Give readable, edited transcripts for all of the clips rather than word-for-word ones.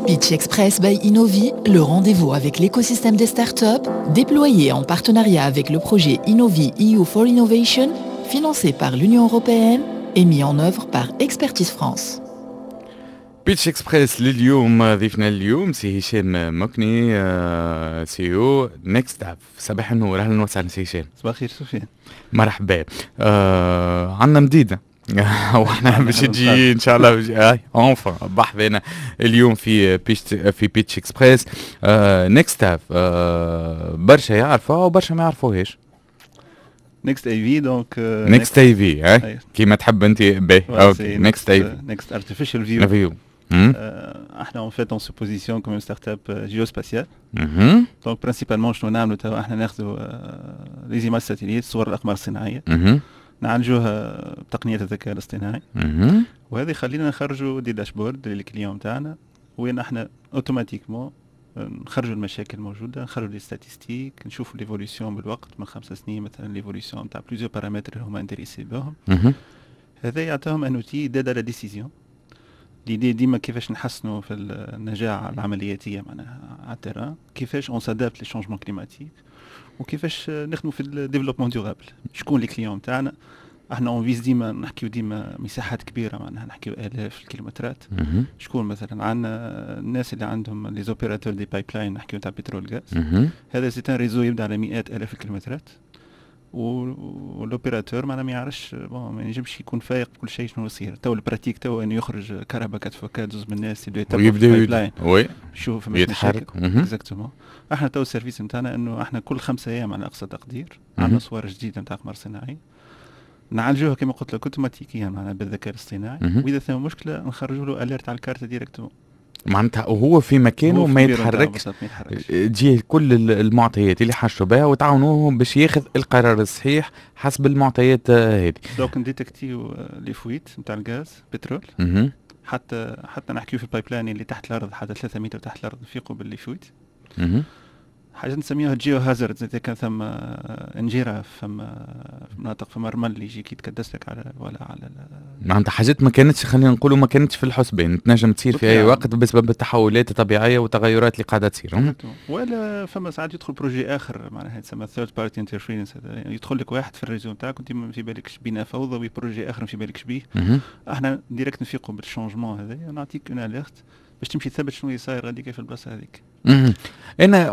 Pitch Express by Innovi, le rendez-vous avec l'écosystème des startups, déployé en partenariat avec le projet Innovi EU for Innovation, financé par l'Union européenne et mis en œuvre par Expertise France. بيتش اكسبريس لليوم ضيفنا اليوم سي هشام مكني سي او نيكست اب. صباح النور، اهلا وسهلا سي هشام. صباح الخير سفيان. مرحبا. عندنا مديده واحنا باش تجي ان شاء الله اونفا بحثنا اليوم في بيتش اكسبريس نيكست اب. برشا يعرفوها وبرشا ما يعرفوهاش. نيكست اي في دونك نيكست اي في كيما تحب انت باهي. اوكي نيكست اي في نيكست ارتفيشال فيو. احنا اون فيت اون سو بوزيسيون كوم ستارت اب جيوسباسيال. دونك برينسيبالمون شنو نعملوا توا احنا ناخذوا لي زيماج ساتيليت صور الاقمار الصناعيه نعالجوها بتقنيه الذكاء الاصطناعي وهذا يخلينا نخرجوا دي داشبورد للكليون تاعنا وين احنا اوتوماتيكمون نخرجوا المشاكل الموجوده، نخرجوا لي ستاتستيك، نشوفوا ليفوليسيون بالوقت من 5 سنين مثلا ليفوليسيون تاع بليزيور بارامتر هما انتريسي بهم. هذا يعطيهم ان اوتي ديد على ديسيزيون. ليدي ديما كيفاش نحسنوا في النجاعه العملياتيه معناها على التيران، كيفاش اون سادابت لي شونجمون كليماتيك وكيفاش نخدموا في الديفلوبمون ديورابل. شكون لي كليون تاعنا؟ احنا اون فيز ديما نحكيو ديما مساحات كبيره معناها نحكيو الاف الكيلومترات. شكون مثلا عندنا الناس اللي عندهم لي زوبيراتور دي بايب لاين نحكيو تاع بترول غاز. هذا سي ان ريزو يبدا على مئات الاف الكيلومترات والاوبيراتور ما يعرفش ما ينجمش يكون فايق كل شيء شنو يصير. تو البراتيك تو انه يخرج كهرباء كتفكات زوز من الناس اللي يتبعوا في البايب لاين وي شوف يتحرك. اكزاكتومون. احنا تو السيرفيس نتاعنا انه احنا كل 5 ايام على اقصى تقدير عندنا صور جديده نتاع اقمار صناعيه نعالجوها كما قلت لك اوتوماتيكيا معناها بالذكاء الاصطناعي. واذا ثم مشكله نخرجوا له اليرت على الكارت ديريكتومون معناتها وهو في مكانه ما يتحركش. تجي كل المعطيات اللي حشوا بها وتعاونوه باش ياخذ القرار الصحيح حسب المعطيات هذه. دونك نديتكتيو لي فويت نتاع الغاز بترول حتى نحكيو في البايب لاين اللي تحت الارض حتى 3 متر تحت الارض نفيقوا باللي فويت. حاجه نسميها جيو هازارد. اذا كان ثم انجيره ثم مناطق في مرمل اللي يجيك يتكدس لك على ولا على معناتها حاجات ما كانتش خلينا نقولوا ما كانتش في الحسبان تنجم تصير في اي وقت بسبب التحولات الطبيعيه والتغيرات اللي قاعده تصير. ولا فما ساعات يدخل بروجي اخر معناها يسمى ثيرد بارتي انترفيرنس. يعني يدخل لك واحد في الريزو نتاعك وانت في بالكش بينا فوضى وبروجي اخر في بالكش بيه. احنا ديريكت نفيقوا بالشونجمون هذا ونعطيك اون اليرت باش تمشي تثبت شنو صاير غاديك في البلاصه هذيك. انا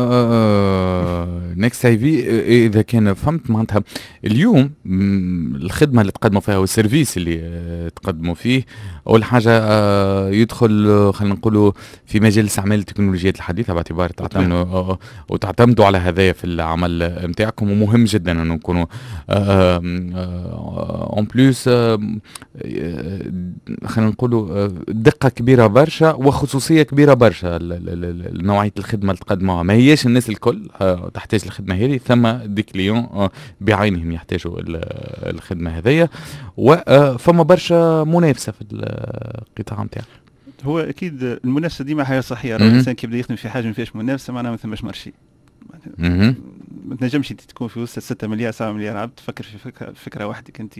نيكست اي في اذا كان فهمت معناتها اليوم الخدمه اللي تقدموا فيها والسيرفيس اللي تقدموا فيه اول حاجه يدخل خلينا نقولوا في مجال استعمال التكنولوجيات الحديثه باعتبار تعتمدوا على هذايا في العمل نتاعكم ومهم جدا انه نكونوا اون بلوس خلينا نقولوا دقه كبيره برشا وخصوصيه كبيره برشا. نوعيه الخدمه اللي تقدموها ما هياش الناس الكل تحتاج الخدمه هذه، ثم دي كليون بعينهم يحتاجوا الخدمه هذيا وفما برشا منافسه في القطاع نتاعك. هو اكيد المنافسه ديما حاجه صحيه. الانسان كي يبدا يخدم في حاجه ما فيهاش منافسه معناها ما ثماش مارشي. ما تنجمش تكون في وسط 6 مليار 7 مليار عبد تفكر في فكره وحدك انت.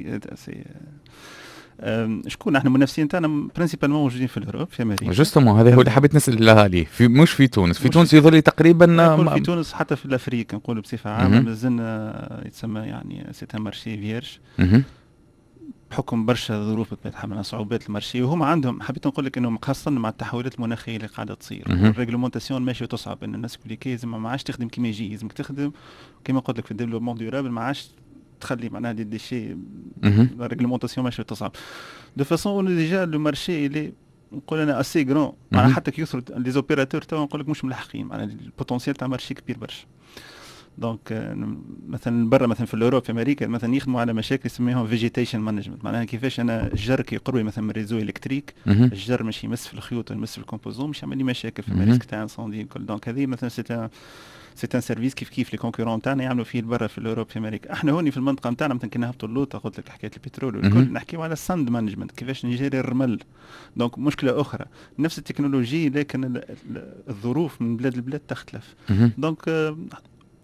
شكون احنا المنافسين تاعنا برينسيبالمون موجودين في الاوروب في امريكا. جوستومون هذا هو اللي حبيت نسال عليه. مش في تونس. في تونس يظل تقريبا في تونس حتى في الافريق نقول بصفه عامه مازلنا يتسمى يعني سيت مارشي فيرج بحكم برشا ظروف بتتحمل صعوبات المارشي وهم عندهم. حبيت نقول لك انه خاصه مع التحولات المناخيه اللي قاعده تصير الريغلومونتاسيون ماشيه تصعب ان الناس كل ما عادش تخدم كيما يجي لازمك تخدم كما قلت لك في الديفلوبمون ديورابل ما عادش تخلي معناها دي شيء لا ريغلومونطاسيون ماشي تصعب دو فاسون ديجا لو مارشي اللي نقول انا اسي غران معناها حتى كيوصلوا لي زوبيراتور تو نقول لك مش ملحقين معناها البوتنسيال تاع مارشي كبير برشا. دونك مثلا برا مثلا في الاوروب في امريكا مثلا يخدموا على مشاكل يسميهم فيجيتيشن مانجمنت معناها كيفاش انا الجر كي يقرب مثلا من ريزو الكتريك الجر ماشي يمس في الخيوط ويمس في الكومبوزون مش يعمل لي مشاكل في الريسك تاع انسوندي الكل. دونك هذه مثلا سي ان سيرفيس كيف لي كونكورون تاعنا يعملوا فيه برا في الاوروب في امريكا. احنا هوني في المنطقه نتاعنا مثلا كي نهبطوا اللوطه قلت لك حكايه البترول والكل نحكيو على الساند مانجمنت كيفاش نجيري الرمل. دونك مشكله اخرى نفس التكنولوجي لكن الظروف من بلاد لبلاد تختلف. دونك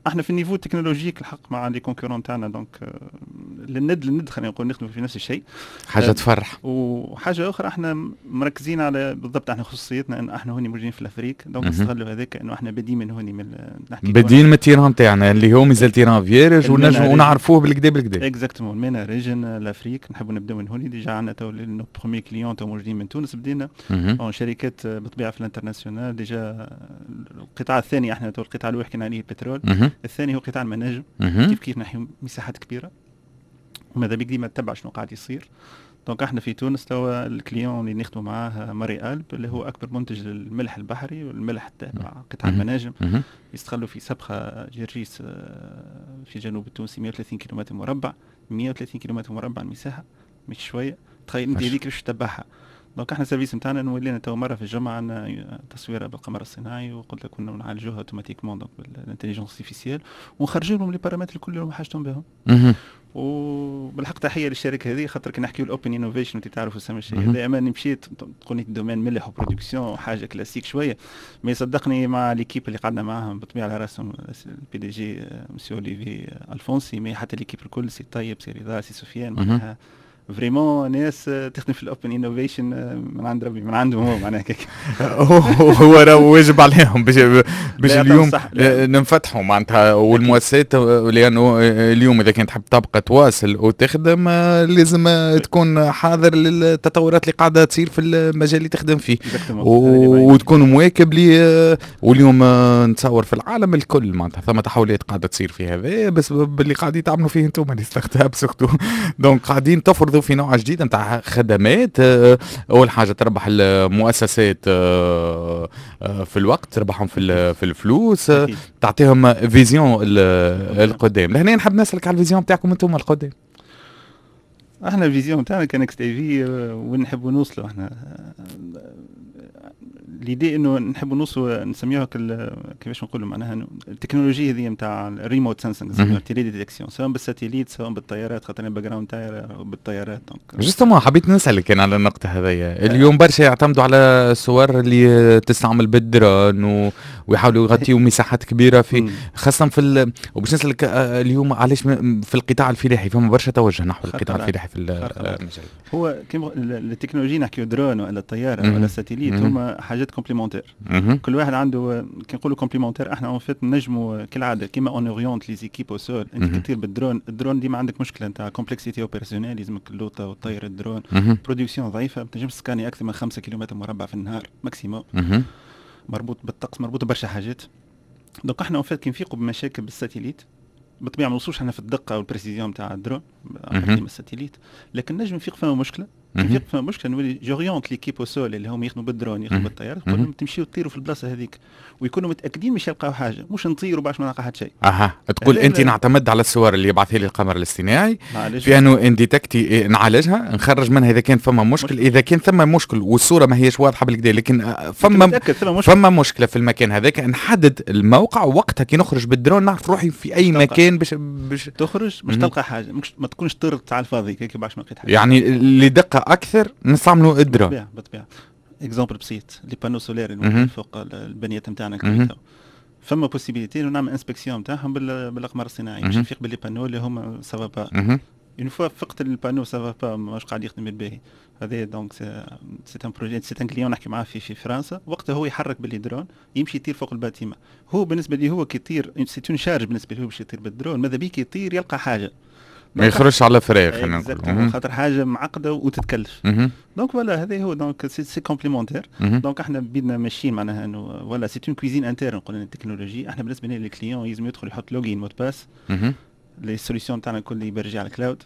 احنا في النيفو التكنولوجيك الحق مع لي كونكورون تاعنا، دونك للند خلينا نقول نخدموا في نفس الشيء، حاجه تفرح. وحاجه اخرى احنا مركزين على بالضبط احنا خصوصيتنا ان احنا هوني موجودين في الافريق، دونك نستغلوا هذاك انه احنا بادين من هوني من نحكي بادين من التيران تاعنا اللي هو مازال تيران فيرج ونعرفوه بالكدا. اكزاكتومون المينا ريجن الافريق نحبوا نبداو من هوني. ديجا عندنا تو نو بروميي كليون تو موجودين من تونس، بدينا شركات بالطبيعه في الانترناسيونال. ديجا القطاع الثاني احنا تو القطاع الاول حكينا عليه البترول، الثاني هو قطاع المناجم. كيف نحيو مساحات كبيره وماذا بيك ديما تتبع شنو قاعد يصير. دونك احنا في تونس توا الكليون اللي نخدموا معاه ماري ألب اللي هو اكبر منتج للملح البحري والملح تاع قطاع المناجم، يستغلوا في سبخه جرجيس في جنوب التونسي 130 كيلومتر مربع. 130 كيلومتر مربع المساحه مش شويه، تخيل انت هذيك باش تتبعها. دونك احنا السيرفيس نتاعنا نولينا تو مره في الجمعه عندنا تصويره بالقمر الصناعي، وقلت لك كنا نعالجوها اوتوماتيكمون دونك بالانتليجنس ارتيفيسيال، ونخرجوا لهم لي بارامتر الكل اللي حاجتهم بهم. وبالحق تحيه للشركه هذه، خاطر كي نحكيو الاوبن انوفيشن انت تعرفوا سما الشيء دائما مشيت تقولني الدومين ملح وبرودكسيون حاجه كلاسيك شويه، ما صدقني مع ليكيب اللي قعدنا معاهم بالطبيعه على راسهم البي دي جي مسيو اوليفي الفونسي، مي حتى ليكيب الكل سي طيب سي رضا سي سفيان، معناها فريمون ناس تخدم في الاوبن انوفيشن من عند ربي من عندهم هو معناها هيك. هو راه واجب عليهم باش اليوم ننفتحوا معناتها والمؤسسات، لانه اليوم اذا كنت تحب تبقى تواصل وتخدم لازم تكون حاضر للتطورات اللي قاعده تصير في المجال اللي تخدم فيه وتكون مواكب لي. واليوم نتصور في العالم الكل معناتها ثم تحولات قاعده تصير في هذا، بس باللي قاعدين تعملوا فيه انتم اللي ستارت سورتو، دونك قاعدين تفرضوا في نوع جديد نتاع خدمات. اول حاجه تربح المؤسسات في الوقت، تربحهم في الفلوس، تعطيهم فيزيون القدام. لهنا نحب نسالك على الفيزيون بتاعكم انتم القدام. احنا الفيزيون تاعنا كان اكس تي في وين نحبوا نوصلوا احنا. ليدي انه نحبوا نوصلوا نسميوها كيفاش نقولوا معناها التكنولوجيا هذه نتاع الريموت سنسنج تيلي ديتكسيون، سواء بالساتيليت سواء بالطيارات، خاطر الباك جراوند تاعي بالطيارات. جوستومون حبيت نسالك كان على النقطه هذيا. اليوم برشا يعتمدوا على الصور اللي تستعمل بالدرون ويحاولوا يغطيوا مساحات كبيره في خاصه في وباش نسالك اليوم علاش في القطاع الفلاحي فما برشا توجه نحو القطاع الفلاحي في المجال. هو كيما التكنولوجيا نحكيو درون ولا الطياره ولا الساتيليت هما حاجات كومبليمونتير. كل واحد عنده كي نقولوا كومبليمونتير. احنا اون فيت نجموا كالعاده كيما اون اورينت لي زيكيب او سول. انت كثير بالدرون، الدرون ديما عندك مشكله نتاع كومبلكسيتي اوبيراسيونيل، لازمك اللوطه وتطير الدرون. برودكسيون ضعيفه، ما تنجمش تسكاني اكثر من 5 كيلومتر مربع في النهار ماكسيموم، مربوط بالطقس مربوط برشا حاجات. دونك احنا اون فيت كي نفيقوا بمشاكل بالساتيليت بالطبيعه ما نوصلوش احنا في الدقه والبريسيزيون نتاع الدرون من الساتيليت، لكن نجم نفيق فما مشكله. نفيق فما مشكله نولي جوريونت ليكيب او سول اللي هم يخدموا بالدرون يخدموا بالطياره، نقول لهم تمشيوا تطيروا في البلاصه هذيك ويكونوا متاكدين مش يلقاو حاجه، مش نطيروا باش ما نلقى حتى شيء. تقول انت نعتمد على الصور اللي يبعثها لي القمر الاصطناعي في انه انديتكتي نعالجها، نخرج منها اذا كان فما مشكل. اذا كان ثم مشكل والصوره ما هيش واضحه بالكدا لكن فما مشكله في المكان هذاك، نحدد الموقع ووقتها كي نخرج بالدرون نعرف روحي في اي مكان باش تخرج مش تلقى حاجه، ما تكونش طرت على الفاضي هيك باش ما لقيت حاجه. يعني لدقه اكثر نستعملوا الدرون بالطبيعه. اكزامبل بسيط لي بانو سولير اللي فوق البنيات نتاعنا كلها، فما بوسيبيليتي نعمل انسبكسيون نتاعهم بالاقمار الصناعي باش نفيق باللي بانو اللي هما سافا با. اون فوا فقت البانو سافا با ماش قاعد يخدم بالباهي هذا. دونك سي ان بروجي سي ان كليون نحكي معاه في فرنسا، وقتها هو يحرك باللي درون يمشي يطير فوق الباتيمه. هو بالنسبه لي هو كي يطير سي تون شارج بالنسبه له باش يطير بالدرون، ماذا بيك يطير يلقى حاجه ما يخرجش على فراغ خلينا نقول، خاطر حاجه معقده وتتكلف. دونك فوالا هذا هو دونك سي كومبليمونتير. دونك احنا بدنا ماشيين معناها انه ولا سي اون كويزين انترن نقول التكنولوجي. احنا بالنسبه لنا الكليون لازم يدخل يحط لوجين مود باس. لي سوليسيون تاعنا الكل يبرجع على الكلاود.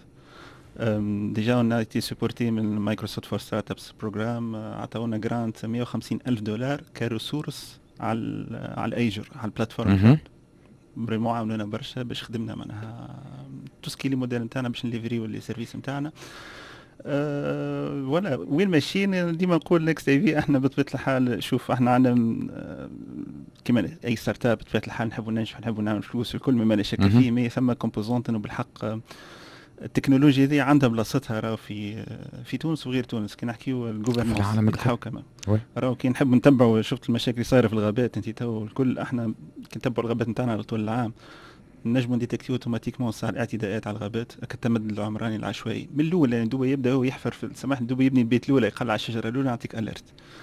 ديجا اون ايتي سوبورتي من مايكروسوفت فور ستارت ابس بروجرام، عطاونا جرانت $150,000 كريسورس على الايجر على البلاتفورم. بريمون عاونونا برشا باش خدمنا معناها توسكي لي موديل نتاعنا باش نليفريو لي سيرفيس نتاعنا. ولا وين ماشيين ديما نقول نكست تي في احنا بطبيعه الحال. شوف احنا عندنا كما اي ستارت اب بطبيعه الحال نحبوا ننجح نحبوا نعمل فلوس الكل ما لا شك فيه، مي ثم كومبوزونت انه بالحق التكنولوجيا دي عندها بلاصتها راهو في تونس وغير تونس. كي نحكيو الجوفرنمنت الحوكمه راهو كي نحب نتبعوا، شفت المشاكل اللي صايره في الغابات انت تو الكل، احنا كي نتبعوا الغابات نتاعنا على طول العام نجموا نديتكتيو اوتوماتيكمون صار الاعتداءات على الغابات كالتمدد العمراني العشوائي من الاول. يعني دوبا يبدا هو يحفر في السماح، دوبا يبني البيت الاولى يقلع الشجره الاولى يعطيك اليرت.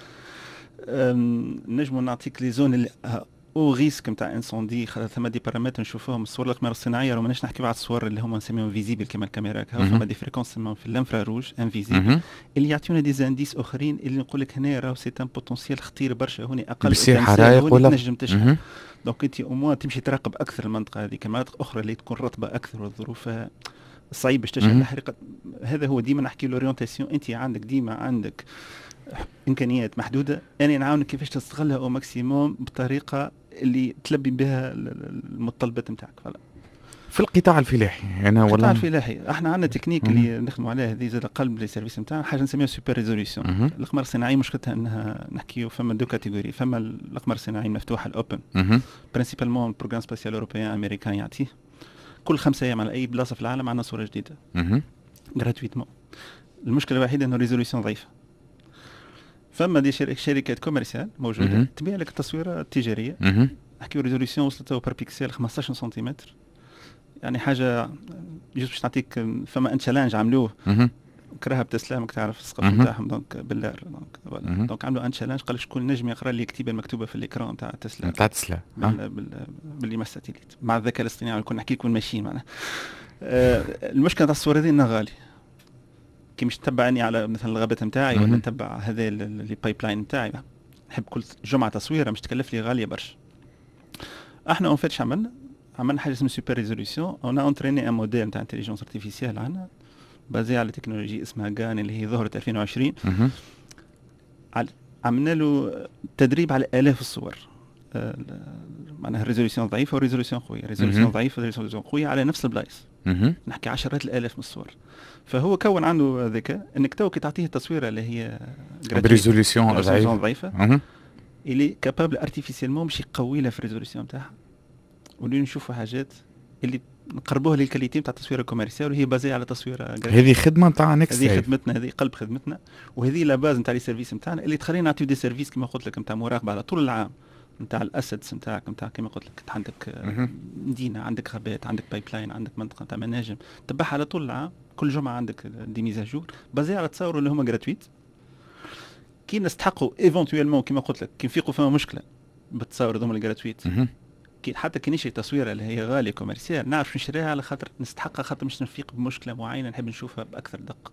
نجموا نعطيك لي زون اللي او ريسك نتاع انسوندي، خاطر ثما دي بارامتر نشوفوهم الصور الأقمار الصناعيه، ماناش نحكيو على الصور اللي هما نسميهم فيزيبل كما الكاميرا، فما دي فريكونس في الانفرا روج انفيزيبل اللي يعطيونا دي زانديس اخرين اللي نقول لك هنا راهو سي ان بوتونسيال خطير برشا، هوني اقل بيصير حرايق ولا تنجم تشعل. دونك انت او موان تمشي تراقب اكثر المنطقه هذه، مناطق اخرى اللي تكون رطبه اكثر والظروف صعيب باش تشعل الحريقه. هذا هو ديما نحكي لورينتاسيون، انت عندك ديما عندك امكانيات محدوده، انا نعاونك كيفاش تستغلها او ماكسيموم بطريقه اللي تلبي بها المتطلبات نتاعك. في القطاع الفلاحي انا القطاع الفلاحي احنا عندنا تكنيك اللي نخدموا عليها، هذه زاد قلب لي سيرفيس نتاعنا، حاجه نسميها سوبر ريزوليسيون. الاقمار الصناعيه مشكلتها انها نحكيو فما دو كاتيجوري، فما الاقمار الصناعيه المفتوحه الاوبن برينسيبالمون البروغرام سباسيال اوروبيان امريكان يعطيه كل 5 ايام على اي بلاصه في العالم عندنا صوره جديده غراتويتمون. المشكله الوحيده انه ريزوليسيون ضعيفه. فما دي شركات كوميرسيال موجوده تبيع لك التصويره التجاريه، نحكيو ريزوليسيون وصلت بار بيكسل 15 سنتيمتر، يعني حاجه جوست باش نعطيك. فما ان تشالنج عملوه كراها بتسلامك تعرف الثقافه نتاعهم دونك بالله دونك عملوا ان تشالنج، قال شكون نجم يقرا لي الكتيبه المكتوبه في الاكران نتاع تسلا باللي ما ساتيليت مع الذكاء الاصطناعي. كنا نحكي لكم ماشيين معناها. المشكله تاع الصوره دي انها غالي، كي مش تتبعني على مثلا الغابات نتاعي ولا نتبع هذا اللي بايب لاين نتاعي، نحب كل جمعه تصويره مش تكلف لي غاليه برشا. احنا اون فيت عملنا حاجه اسمها سوبر ريزوليسيون، اون اونتريني ان موديل نتاع انتليجنس ارتيفيسيال عندنا بازي على تكنولوجي اسمها جان اللي هي ظهرت 2020. عملنا له تدريب على آلاف الصور، معناها ريزوليسيون ضعيفه وريزوليسيون قويه، ريزوليسيون ضعيفه وريزوليسيون قويه على نفس البلايص، نحكي عشرات الالاف من الصور. فهو كون عنده ذكاء انك تو كي تعطيه التصويره اللي هي بريزوليسيون ضعيفه اللي كابابل ارتيفيسيلمون باش يقوي لها في الريزوليسيون نتاعها، ولي نشوفوا حاجات اللي نقربوها للكاليتي نتاع التصويره الكوميرسيال وهي بازي على تصويره. هذه خدمه نتاع نيكست، هذه خدمتنا، هذه قلب خدمتنا، وهذه لا باز نتاع لي سيرفيس نتاعنا اللي تخلينا نعطيو دي سيرفيس كما قلت لك نتاع مراقبه على طول العام نتاع الاسيتس نتاعك، نتاع كما قلت لك عندك مدينه، عندك غابات، عندك بايب لاين، عندك منطقه نتاع مناجم تبعها على طول العام، كل جمعه عندك دي ميزاجور بازي على تصاور اللي هما جراتويت. كي نستحقوا ايفونتويلمون كما قلت لك كي نفيقوا فما مشكله بالتصاور هذوما الجراتويت، حتى كي نشري تصويره اللي هي غاليه كوميرسيال نعرف نشريها على خاطر نستحقها، خاطر مش نفيق بمشكله معينه نحب نشوفها باكثر دقه.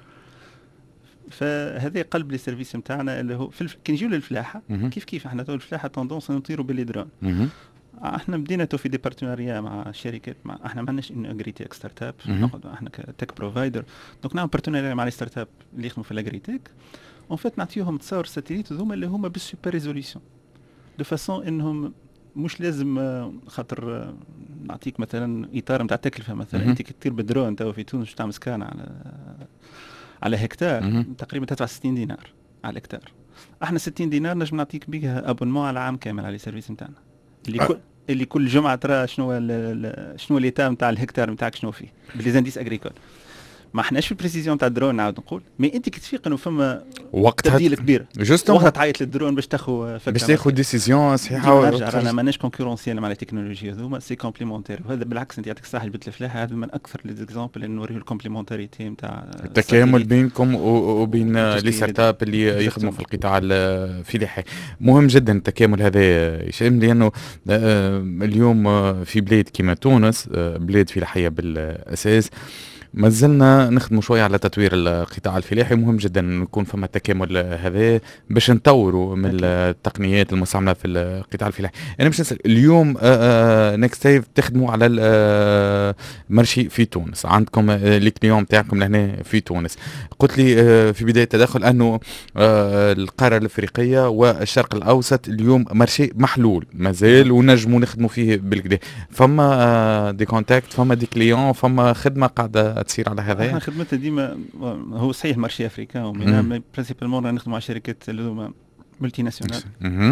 فهذا قلب لي سيرفيس نتاعنا اللي هو كي نجيو للفلاحه كيف احنا تو الفلاحه توندونس نطيروا باللي درون. احنا بدينا تو في دي بارتناريا مع شركات، احنا ما عندناش ان اغريتيك ستارت اب، احنا كتك بروفايدر دونك نعمل بارتناريا مع لي ستارت اب اللي يخدموا في الاغريتيك، اون فيت نعطيوهم تصاور ساتيليت هذوما اللي هما بالسوبر ريزوليسيون دو فاسون انهم مش لازم خاطر نعطيك مثلا اطار نتاع تكلفه مثلا انت كي تطير بالدرون تو في تونس تعمل سكان على هكتار تقريبا تدفع 60 دينار على الهكتار. احنا 60 دينار نجم نعطيك بها ابونمون على عام كامل على السيرفيس نتاعنا اللي كل جمعه ترى شنو الايتام نتاع الهكتار نتاعك شنو فيه بالليزانديس اغريكول. ما احناش في البريسيزيون تاع الدرون نعاود نقول، مي انت كي تفيق انه فما وقت تبديل كبير وقت تعيط للدرون باش تاخذ ديسيزيون صحيحه. انا ماناش كونكورونسيال مع التكنولوجيا هذوما، سي كومبليمونتير، وهذا بالعكس انت يعطيك الصحه البيت الفلاحه هذا من اكثر لي زيكزامبل اللي نوريه الكومبليمونتاريتي نتاع التكامل بينكم وبين لي ستارت اب اللي يخدموا في القطاع الفلاحي. مهم جدا التكامل هذا هشام، لانه اليوم في بلاد كيما تونس بلاد فلاحيه بالاساس ما زلنا نخدموا شويه على تطوير القطاع الفلاحي. مهم جدا نكون فما التكامل هذا باش نطوروا من التقنيات المستعمله في القطاع الفلاحي. انا باش نسال اليوم نيكست سيف تخدموا على المرشي في تونس، عندكم لي كليون نتاعكم لهنا في تونس. قلت لي في بدايه التدخل انه القاره الافريقيه والشرق الاوسط اليوم مرشي محلول مازال ونجموا نخدموا فيه بالكدا. فما دي كونتاكت، فما دي كليون، فما خدمه قاعده تصير على هذا؟ احنا خدمتنا ديما هو صحيح مارشي افريكان ومنا برينسيبالمون نخدموا مع شركات اللي هما ملتي ناسيونال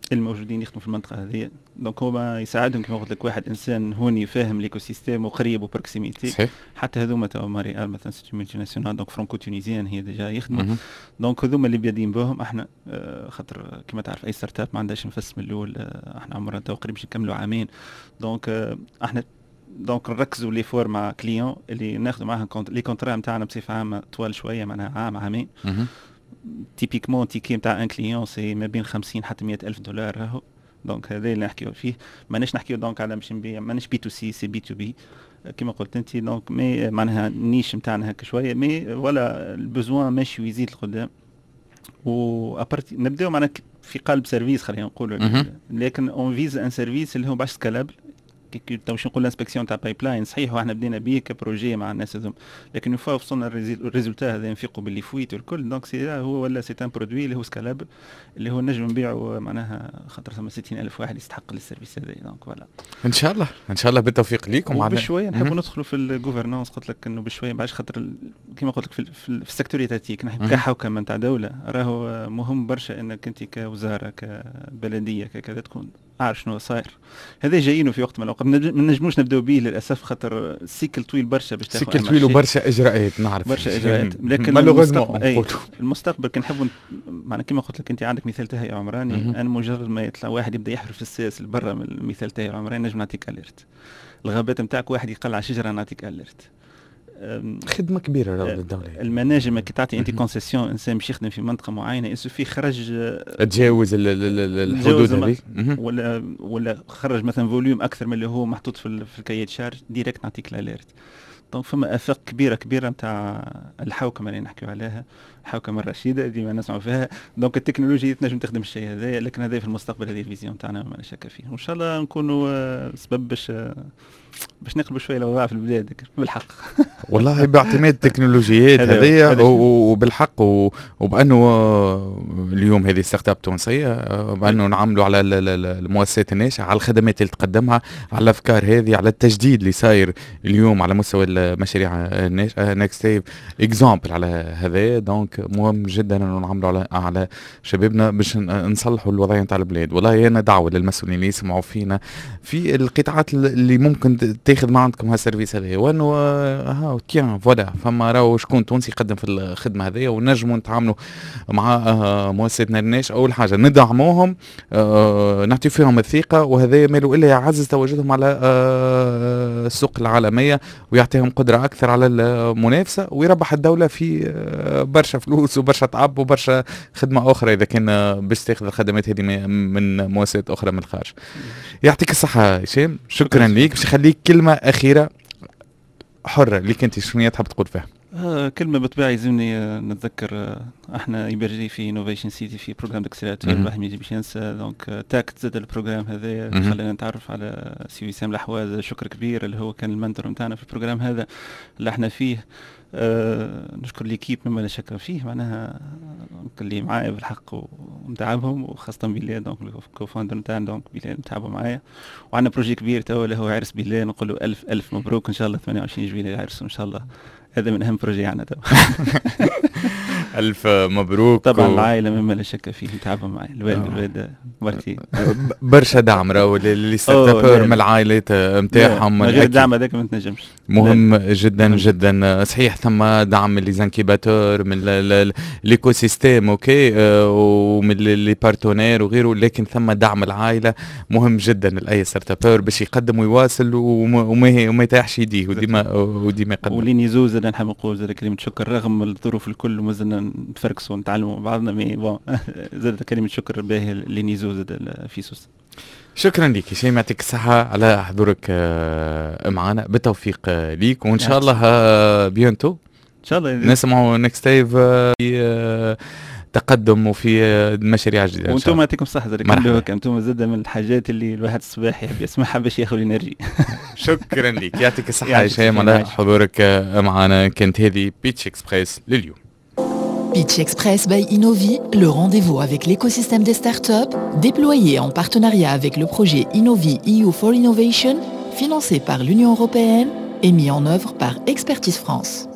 الموجودين يخدموا في المنطقه هذه. دونك هما يساعدهم كما قلت لك واحد انسان هوني فاهم ليكو سيستيم وقريب وبروكسيميتي. حتى هذوما تاع ماري مثلا سيتي ملتي ناسيونال دونك فرانكو تونيزيان هي ديجا يخدموا. دونك هذوما اللي بادين بهم. احنا خاطر كما تعرف اي ستارت اب ما عندهاش نفس من الاول. احنا عمرنا تقريبا نكملوا عامين. دونك احنا دونك نركزوا لي فور مع كليون اللي ناخذوا معاهم لي كونترا نتاعنا بصفه عامه طوال شويه معناها عام عامين. تيبيكمون تيكي نتاع ان كليون سي ما بين 50 حتى 100 الف دولار راهو. دونك هذا اللي نحكيو فيه. ماناش نحكيو دونك على باش نبيع ماناش بي تو سي سي بي تو بي كما قلت انت. دونك مي معناها النيش نتاعنا هكا شويه مي ولا البوزوان ماشي ويزيد لقدام. و ابارتي نبداو معنا في قلب سيرفيس خلينا نقولوا. لكن اون فيز ان سيرفيس اللي هو باش سكالابل. باش نقول الانسبكسيون تاع بايب لاين صحيح واحنا بدينا بيه كبروجي مع الناس هذوم. لكن يفوا وصلنا الريزولتا هذا نفيقوا باللي فويت والكل. دونك سي هو ولا سي ان برودوي اللي هو سكالابل اللي هو نجم نبيعه معناها خاطر ثم 60,000 واحد يستحق السيرفيس هذا. دونك فوالا ان شاء الله ان شاء الله بالتوفيق ليكم. بشويه نحبوا ندخلوا في الجوفرنانس. قلت لك انه بشويه باش خاطر كما قلت لك في السيكتور التاتيك نحب كحوكمه نتاع دوله راهو مهم برشا انك انت كوزاره كبلديه كذا تكون عارف شنو صاير. هذا جايينه في وقت من الاوقات ما نجموش نبداو به للاسف خاطر السيكل طويل برشا باش تاخذ سيكل طويل وبرشا اجراءات نعرف برشا اجراءات. لكن المستقبل كي نحبوا معنا كما قلت لك انت عندك مثال تهيئ عمراني. انا مجرد ما يطلع واحد يبدا يحفر في السياس برا من المثال تهيئ عمراني نجم نعطيك اليرت. الغابات نتاعك واحد يقلع شجره نعطيك اليرت. خدمه كبيره للدوله. المناجم كي تعطي انت كونسيسيون انسان باش يخدم في منطقه معينه يسوفي خرج تجاوز الحدود هذه ولا خرج مثلا فوليوم اكثر من اللي هو محطوط في الكايت شارج ديريكت نعطيك الاليرت. دونك فما افاق كبيره نتاع الحوكمه اللي نحكيو عليها الحوكمه الرشيده ديما نسمعوا فيها. دونك التكنولوجيا تنجم تخدم الشيء هذا. لكن هذا في المستقبل هذه الفيزيون تاعنا ما شك فيه. وان شاء الله نكونوا سبب باش نقلبوا شويه الاوضاع في البلاد بالحق. والله باعتماد التكنولوجيات هذه وبالحق وبانه اليوم هذه ستارت اب تونسيه بانه نعملوا على المؤسسات الناشئه على الخدمات اللي تقدمها على الافكار هذه على التجديد اللي صاير اليوم على مستوى المشاريع الناشئه. نكست سيف اكزامبل على هذا. دونك مهم جدا انه نعملوا على شبابنا باش نصلحوا الوضعيه نتاع البلاد. والله انا دعوه للمسؤولين اللي يسمعوا فينا في القطاعات اللي ممكن تاخذ ما عندكم هالسيرفيس هذا وانه ها تيان فوالا فما راهو شكون تونسي يقدم في الخدمه هذه ونجموا نتعاملوا مع مؤسساتنا الناشئه. اول حاجه ندعموهم نعطي فيهم الثقه وهذا ماله الا يعزز تواجدهم على السوق العالميه ويعطيهم قدره اكثر على المنافسه ويربح الدوله في برشا فلوس وبرشا تعب وبرشا خدمه اخرى اذا كان باش تاخذ الخدمات هذه من مؤسسات اخرى من الخارج. يعطيك الصحه هشام. شكرا ليك. باش نخليك كلمه اخيره حره ليك انت شنو تحب تقول فيها؟ كلمه بالطبيعه يلزمني نتذكر احنا يبرجي في انوفيشن سيتي في بروجرام داكسيلاتور الواحد ما يجيش ينسى. دونك تاكت زاد البروجرام هذا خلينا نتعرف على سي وسام الحواز. شكر كبير اللي هو كان المنتور نتاعنا في البروجرام هذا اللي احنا فيه. نشكر ليكيب مما لا شك فيه معناها اللي معايا بالحق ومتعبهم وخاصة بلال دونك الكوفاندر نتاعنا. دونك بلال متعبوا معايا وعندنا بروجي كبير توا اللي هو عرس بلال. نقول له ألف مبروك ان شاء الله 28 جويلية العرس ان شاء الله. هذا من اهم بروجي عندنا توا. ألف مبروك. طبعا العائلة مما لا شك فيه متعبوا معي. الوالد مرتي برشا دعم راهو اللي ستارت اب من العائلات نتاعهم. غير الدعم هذاك ما تنجمش. مهم جدا جدا صحيح. ثم دعم لي زانكيباتور من ليكو سيستيم اوكي ومن لي بارتنير وغيره. لكن ثم دعم العائلة مهم جدا لاي ستارت اب باش يقدم ويواصل وما يتاحش يديه وديما يقدم. وليني زوز انا نحب نقول زاد كلمة شكر رغم الظروف الكل ومازلنا نتفركسوا ونتعلموا بعضنا مي بون زاد كلمة شكر باهي ليني زوز فيسوس. شكرا لك هشام. يعطيك الصحة على حضورك معنا. بالتوفيق ليك وإن شاء الله بيانتو إن شاء الله نسمعوا نكست تايف في تقدم وفي المشاريع الجديدة. وانتم يعطيكم الصحة زادك انتم زاد من الحاجات اللي الواحد الصباح يحب يسمعها باش ياخذ الانرجي. شكرا لك. يعطيك الصحة هشام على حضورك معنا. كانت هذه بيتش اكسبريس لليوم. Pitch Express by Innovi, le rendez-vous avec l'écosystème des startups, déployé en partenariat avec le projet Innovi EU for Innovation, financé par l'Union européenne et mis en œuvre par Expertise France.